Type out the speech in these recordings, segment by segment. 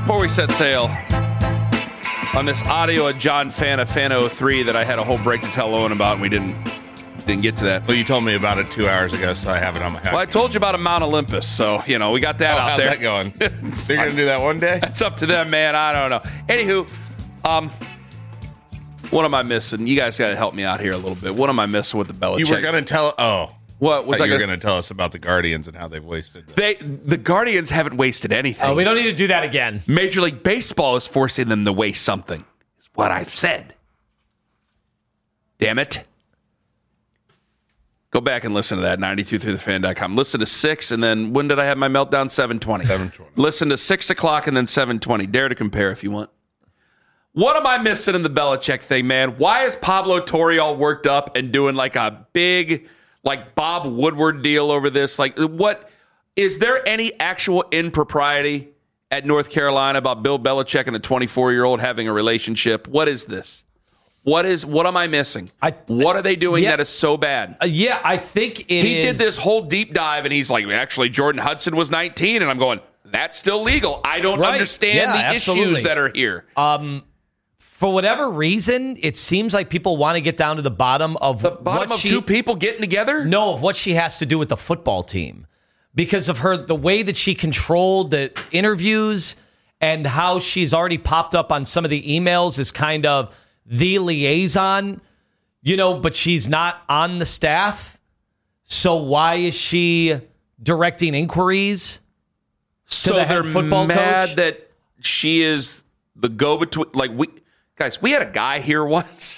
Before we set sail on this audio of John Fana, Fana 03, that I had a whole break to tell Owen about, and we didn't get to that. Well, you told me about it 2 hours ago, so I have it on my. Well, I told you about a Mount Olympus, so we got that out how's there. How's that going? They're going to do that one day? That's up to them, man. I don't know. Anywho, what am I missing? You guys got to help me out here a little bit. What am I missing with the Belichick? You were going to tell. What was I? You were going to tell us about the Guardians and how they've wasted. The Guardians haven't wasted anything. We don't need to do that again. Major League Baseball is forcing them to waste something. Is what I've said. Damn it. Go back and listen to that, 92throughthefan.com. Listen to 6, and then when did I have my meltdown? 7:20. 7:20. Listen to 6 o'clock and then 7:20. Dare to compare if you want. What am I missing in the Belichick thing, man? Why is Pablo Torre all worked up and doing like a big, like Bob Woodward deal over this? Like, what is there any actual impropriety at North Carolina about Bill Belichick and a 24-year-old having a relationship? What is this? What am I missing? What are they doing that is so bad? I think he did this whole deep dive, and he's like, actually, Jordan Hudson was 19, and I'm going, that's still legal. I don't understand the issues that are here. For whatever reason, it seems like people want to get down to the bottom of two people getting together? No, of what she has to do with the football team. Because of the way that she controlled the interviews and how she's already popped up on some of the emails as kind of the liaison, but she's not on the staff. So why is she directing inquiries to the head football mad coach? That she is the go-between. Like, we had a guy here once.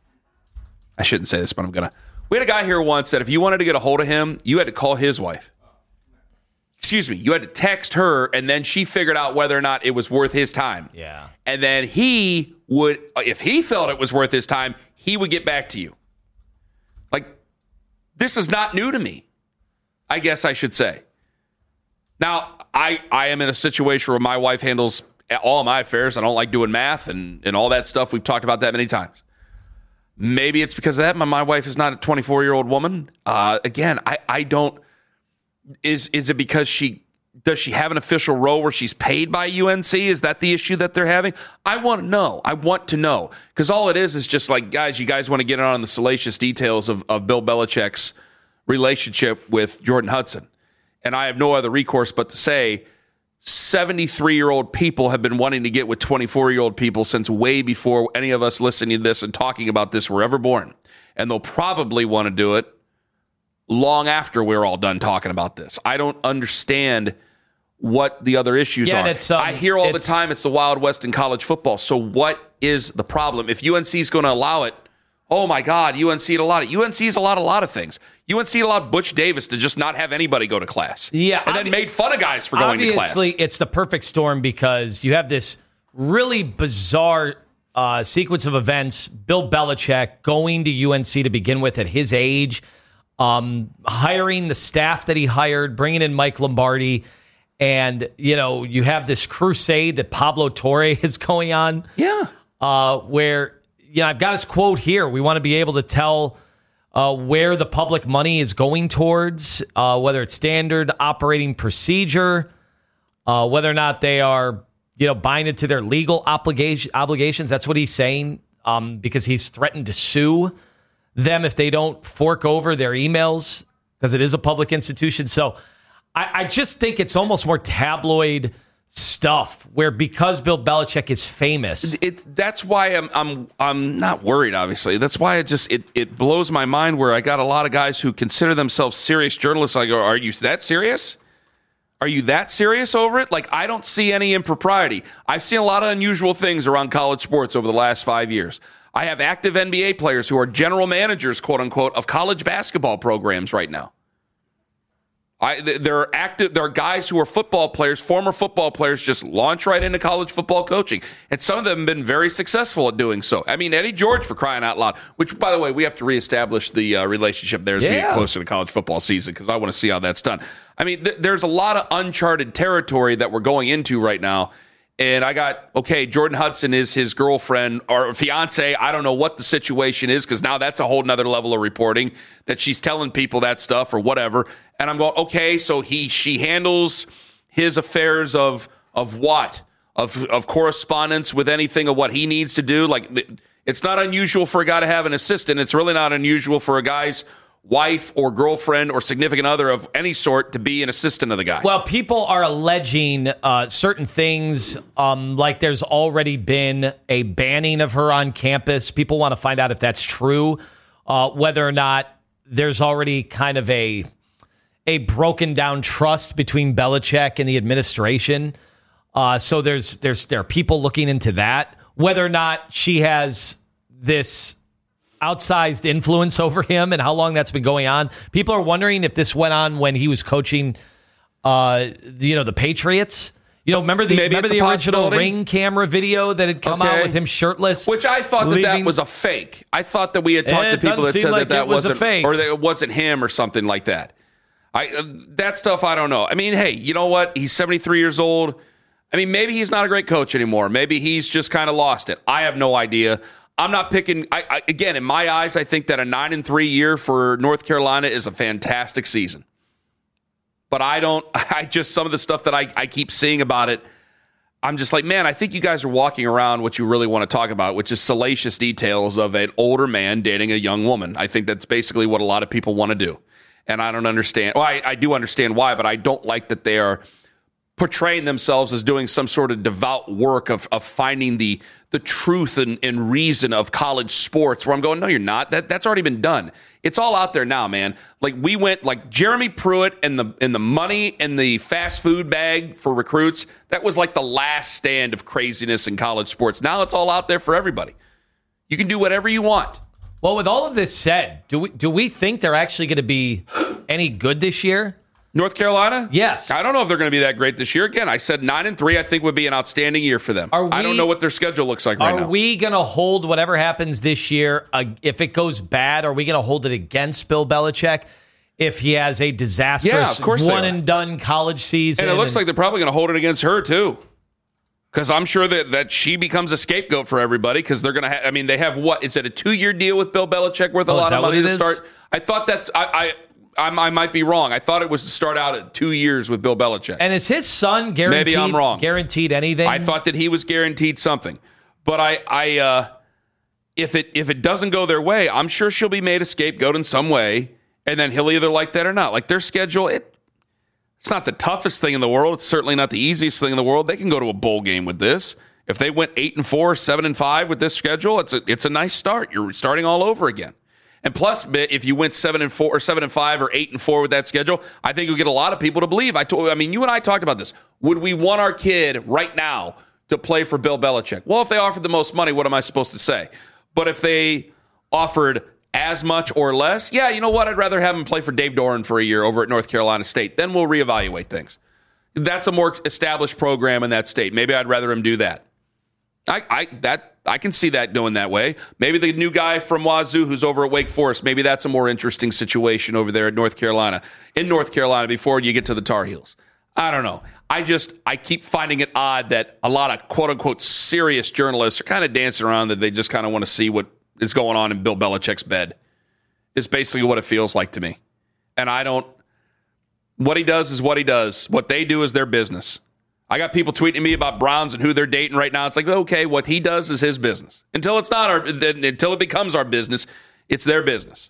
I shouldn't say this, but I'm gonna. We had a guy here once that if you wanted to get a hold of him, you had to call his wife. Excuse me, you had to text her, and then she figured out whether or not it was worth his time. Yeah. And then he would, if he felt it was worth his time, he would get back to you. Like, this is not new to me, I guess I should say. Now, I am in a situation where my wife handles all my affairs. I don't like doing math and all that stuff. We've talked about that many times. Maybe it's because of that. My wife is not a 24-year-old woman. Again, I don't. Is it because does she have an official role where she's paid by UNC? Is that the issue that they're having? I want to know. I want to know. Because all it is just like, guys, you guys want to get in on the salacious details of Bill Belichick's relationship with Jordan Hudson. And I have no other recourse but to say 73-year-old people have been wanting to get with 24-year-old people since way before any of us listening to this and talking about this were ever born. And they'll probably want to do it long after we're all done talking about this. I don't understand what the other issues are. I hear all the time it's the Wild West in college football. So what is the problem? If UNC is going to allow it, oh my God, UNC allowed it. UNC's allowed a lot of things. UNC allowed Butch Davis to just not have anybody go to class. Yeah. And then made fun of guys for going to class. Obviously, it's the perfect storm because you have this really bizarre sequence of events. Bill Belichick going to UNC to begin with at his age, hiring the staff that he hired, bringing in Mike Lombardi, and you have this crusade that Pablo Torre is going on. Yeah, where I've got his quote here. We want to be able to tell where the public money is going towards, whether it's standard operating procedure, whether or not they are buying into their legal obligations. That's what he's saying, because he's threatened to sue them if they don't fork over their emails, because it is a public institution. So I just think it's almost more tabloid stuff where because Bill Belichick is famous. That's why I'm not worried, obviously. That's why it blows my mind where I got a lot of guys who consider themselves serious journalists. I go, are you that serious? Are you that serious over it? Like, I don't see any impropriety. I've seen a lot of unusual things around college sports over the last 5 years. I have active NBA players who are general managers, quote unquote, of college basketball programs right now. There are guys who are football players, former football players, just launch right into college football coaching. And some of them have been very successful at doing so. I mean, Eddie George, for crying out loud, which, by the way, we have to reestablish the relationship there as we get closer to college football season, because I want to see how that's done. I mean, there's a lot of uncharted territory that we're going into right now. And I got, Jordan Hudson is his girlfriend or fiance. I don't know what the situation is, because now that's a whole nother level of reporting that she's telling people that stuff or whatever. And I'm going, so she handles his affairs of what? of correspondence with anything of what he needs to do. Like, it's not unusual for a guy to have an assistant. It's really not unusual for a guy's wife or girlfriend or significant other of any sort to be an assistant of the guy. Well, people are alleging certain things, like there's already been a banning of her on campus. People want to find out if that's true, whether or not there's already kind of a broken down trust between Belichick and the administration. So there are people looking into that, whether or not she has this outsized influence over him and how long that's been going on. People are wondering if this went on when he was coaching, the Patriots. Remember the original Ring camera video that had come out with him shirtless? Which I thought that was a fake. I thought that we had talked to people that said that wasn't fake, or that it wasn't him or something like that. That stuff, I don't know. I mean, hey, you know what? He's 73 years old. I mean, maybe he's not a great coach anymore. Maybe he's just kind of lost it. I have no idea. I'm not picking. Again, in my eyes, I think that a 9-3 year for North Carolina is a fantastic season. But some of the stuff that I keep seeing about it, I'm just like, man, I think you guys are walking around what you really want to talk about, which is salacious details of an older man dating a young woman. I think that's basically what a lot of people want to do. And I don't understand. Well, I do understand why, but I don't like that they are portraying themselves as doing some sort of devout work of finding the truth and reason of college sports, where I'm going, no, you're not. That's already been done. It's all out there now, man. Like, we went like Jeremy Pruitt and the money and the fast food bag for recruits. That was like the last stand of craziness in college sports. Now it's all out there for everybody. You can do whatever you want. Well, with all of this said, do we think they're actually going to be any good this year? North Carolina? Yes. I don't know if they're going to be that great this year. Again, I said 9-3 I think would be an outstanding year for them. I don't know what their schedule looks like right now. Are we going to hold whatever happens this year, if it goes bad, are we going to hold it against Bill Belichick if he has a disastrous one-and-done college season? And it looks like they're probably going to hold it against her, too. Because I'm sure that she becomes a scapegoat for everybody, because they're going to they have what? Is it a 2-year deal with Bill Belichick worth a lot of money to start? I thought that's... I might be wrong. I thought it was to start out at 2 years with Bill Belichick. And is his son guaranteed? Maybe I'm wrong. Guaranteed anything? I thought that he was guaranteed something. But if it doesn't go their way, I'm sure she'll be made a scapegoat in some way, and then he'll either like that or not. Like, their schedule, it's not the toughest thing in the world. It's certainly not the easiest thing in the world. They can go to a bowl game with this. If they went 8-4, 7-5 with this schedule, it's a nice start. You're starting all over again. And plus, if you went 7-4 or 7-5 or 8-4 with that schedule, I think you'll get a lot of people to believe. You and I talked about this. Would we want our kid right now to play for Bill Belichick? Well, if they offered the most money, what am I supposed to say? But if they offered as much or less, yeah, you know what? I'd rather have him play for Dave Doran for a year over at North Carolina State. Then we'll reevaluate things. That's a more established program in that state. Maybe I'd rather him do that. I can see that going that way. Maybe the new guy from Wazoo who's over at Wake Forest, maybe that's a more interesting situation over there at North Carolina, before you get to the Tar Heels. I don't know. I keep finding it odd that a lot of quote-unquote serious journalists are kind of dancing around that they just kind of want to see what is going on in Bill Belichick's bed. Is basically what it feels like to me. And what he does is what he does. What they do is their business. I got people tweeting me about Browns and who they're dating right now. It's like, okay, what he does is his business. Until it becomes our business, it's their business.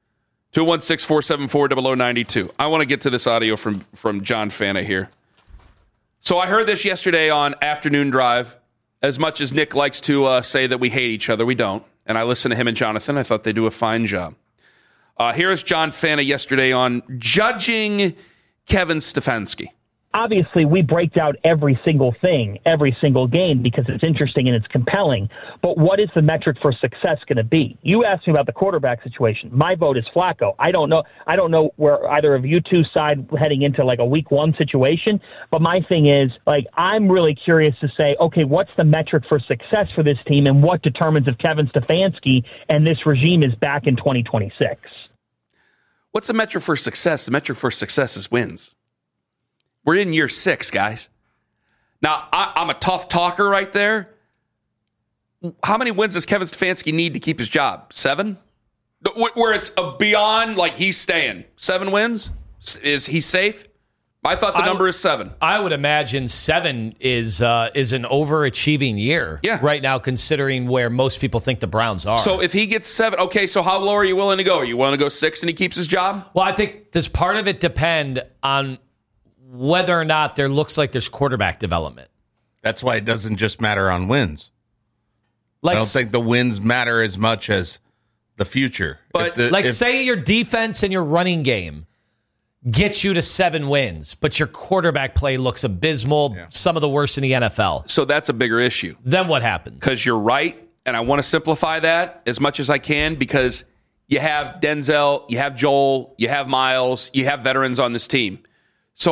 216-474-0092. I want to get to this audio from John Fanta here. So I heard this yesterday on Afternoon Drive. As much as Nick likes to say that we hate each other, we don't. And I listened to him and Jonathan. I thought they do a fine job. Here is John Fanta yesterday on judging Kevin Stefanski. Obviously, we break out every single thing, every single game, because it's interesting and it's compelling. But what is the metric for success going to be? You asked me about the quarterback situation. My vote is Flacco. I don't know where either of you two side heading into like a week one situation. But my thing is, like, I'm really curious to say, okay, what's the metric for success for this team, and what determines if Kevin Stefanski and this regime is back in 2026? What's the metric for success? The metric for success is wins. We're in year 6, guys. Now, I'm a tough talker right there. How many wins does Kevin Stefanski need to keep his job? 7? Where it's beyond, like, he's staying. 7 wins? Is he safe? I thought the number is 7. I would imagine 7 is an overachieving year right now, considering where most people think the Browns are. So if he gets 7, okay, so how low are you willing to go? Are you willing to go 6 and he keeps his job? Well, I think does part of it depend on whether or not there looks like there's quarterback development. That's why it doesn't just matter on wins. Like, I don't think the wins matter as much as the future. But say your defense and your running game gets you to 7 wins, but your quarterback play looks abysmal, some of the worst in the NFL. So that's a bigger issue. Then what happens? Because you're right, and I want to simplify that as much as I can because you have Denzel, you have Joel, you have Miles, you have veterans on this team. So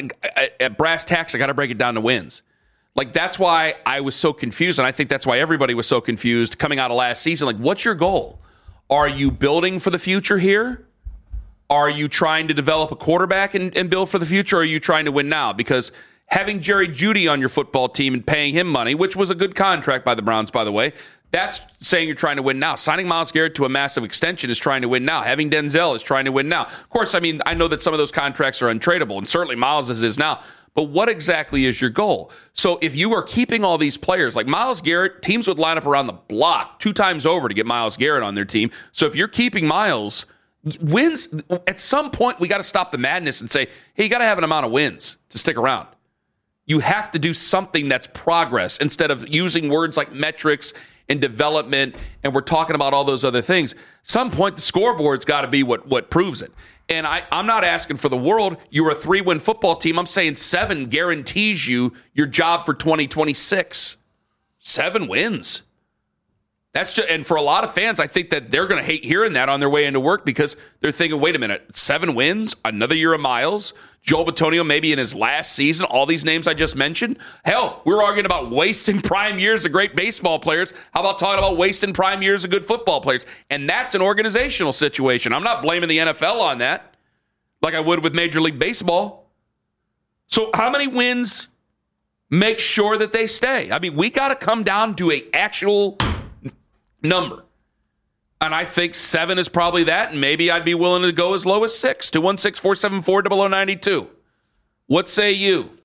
at brass tacks, I got to break it down to wins. Like, that's why I was so confused, and I think that's why everybody was so confused coming out of last season. Like, what's your goal? Are you building for the future here? Are you trying to develop a quarterback and build for the future, or are you trying to win now? Because having Jerry Jeudy on your football team and paying him money, which was a good contract by the Browns, by the way, that's saying you're trying to win now. Signing Myles Garrett to a massive extension is trying to win now. Having Denzel is trying to win now. Of course, I mean, I know that some of those contracts are untradeable, and certainly Myles is now. But what exactly is your goal? So if you are keeping all these players, like Myles Garrett, teams would line up around the block 2 times over to get Myles Garrett on their team. So if you're keeping Myles, wins, at some point, we got to stop the madness and say, hey, you got to have an amount of wins to stick around. You have to do something that's progress instead of using words like metrics and development, and we're talking about all those other things. Some point, the scoreboard's got to be what proves it. And I'm not asking for the world. You're a 3-win football team. I'm saying 7 guarantees you your job for 2026. 7 wins. That's just, and for a lot of fans, I think that they're going to hate hearing that on their way into work because they're thinking, wait a minute, 7 wins, another year of Miles, Joel Bitonio maybe in his last season, all these names I just mentioned. Hell, we're arguing about wasting prime years of great baseball players. How about talking about wasting prime years of good football players? And that's an organizational situation. I'm not blaming the NFL on that like I would with Major League Baseball. So how many wins make sure that they stay? I mean, we got to come down to an actual number. And I think 7 is probably that, and maybe I'd be willing to go as low as 6. 216-474-0092. What say you?